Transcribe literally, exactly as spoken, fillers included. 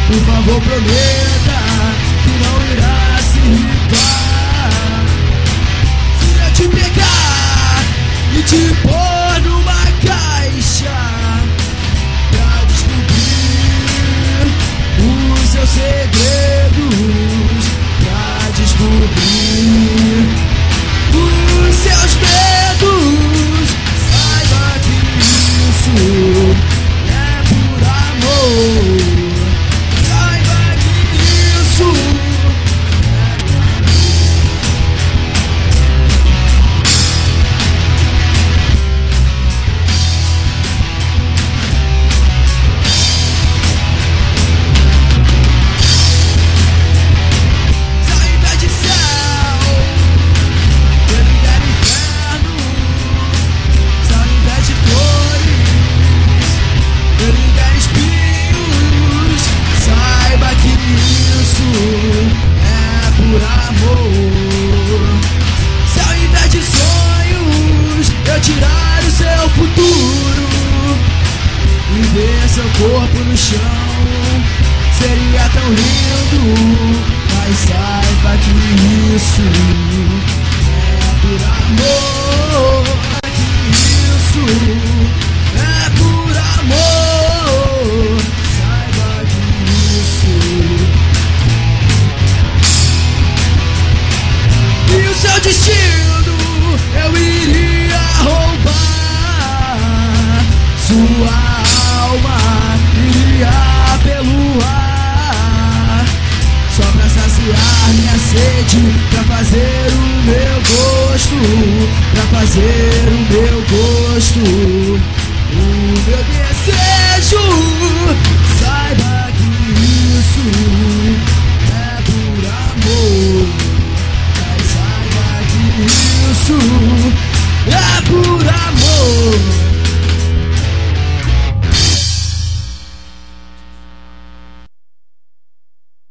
Por favor, prometa que não irá se irritar se eu te pegar e te pôr numa caixa pra descobrir os seus segredos, pra descobrir os seus medos. Saiba que isso é por amor. Saiba que isso corpo no chão seria tão lindo, mas saiba que isso é por amor. Que isso é por amor. Saiba que isso. E o seu destino eu iria roubar sua alma, iria pelo ar, só pra saciar minha sede, pra fazer o meu gosto, pra fazer